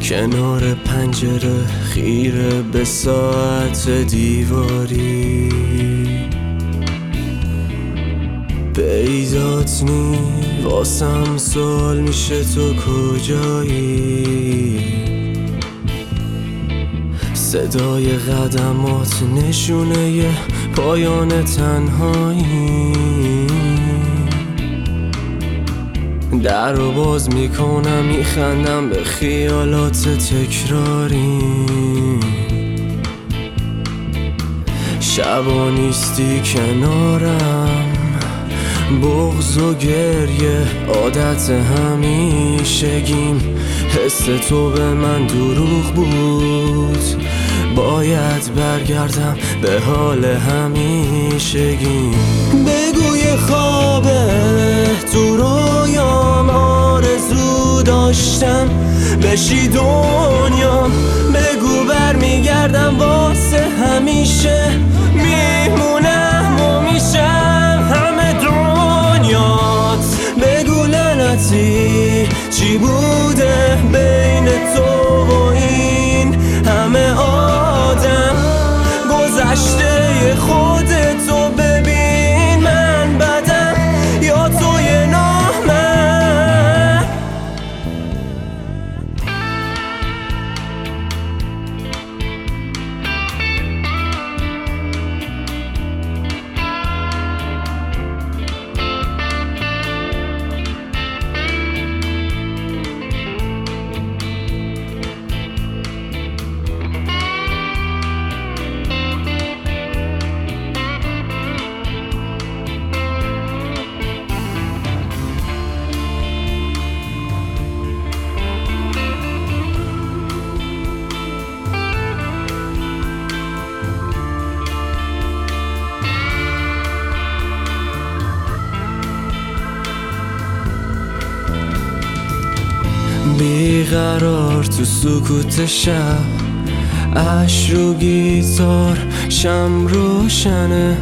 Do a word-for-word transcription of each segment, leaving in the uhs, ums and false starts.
کنار پنجره خیره به ساعت دیواری، پیدات نی واسم سوال میشه تو کجایی. صدای قدمات نشونه ی پایان تنهایی، در رو باز میکنم میخندم به خیالات تکراری. شبا نیستی کنارم، بغض و گریه عادت همیشگیم. حس تو به من دروغ بود، باید برگردم به حال همیشگیم. بگو یه خوابه تو رویام، آرزو داشتم بشی دنیام. بگو برمیگردم واسه همیشه، میمونم و میشم همه دنیات. بگو لعنتی چی بوده بین تو و این همه آدم. گذشته خودتو ببین، من بدم یا توی نامم. بیقرار تو سکوت شب، عشق رو گیتار شم روشنه.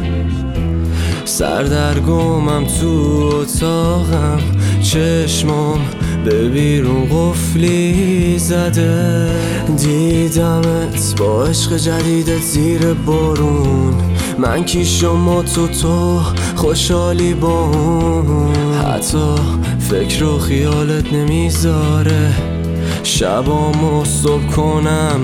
سردرگمم تو اتاقم، چشمام به بیرون قفلی زده. دیدمت با عشق جدیدت زیر بارون، من کی شما تو تو خوشحالی با اون. حتی فکر و خیالت نمیذاره شبامو صبح کنم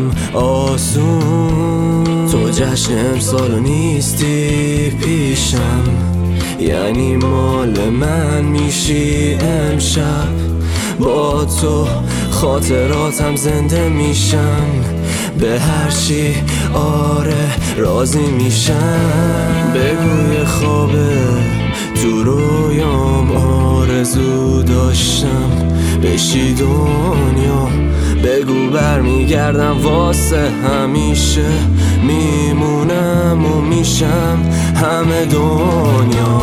آسون. تو جشن امسالو نیستی پیشم، یعنی مال من میشی امشب. با تو خاطراتم زنده میشن، به هر چی آره راضی میشن. بگو یه خوابه تو رویام، آرزو داشتم بشی دنیا. بگو برمیگردم واسه همیشه، میمونم و میشم همه دنیا.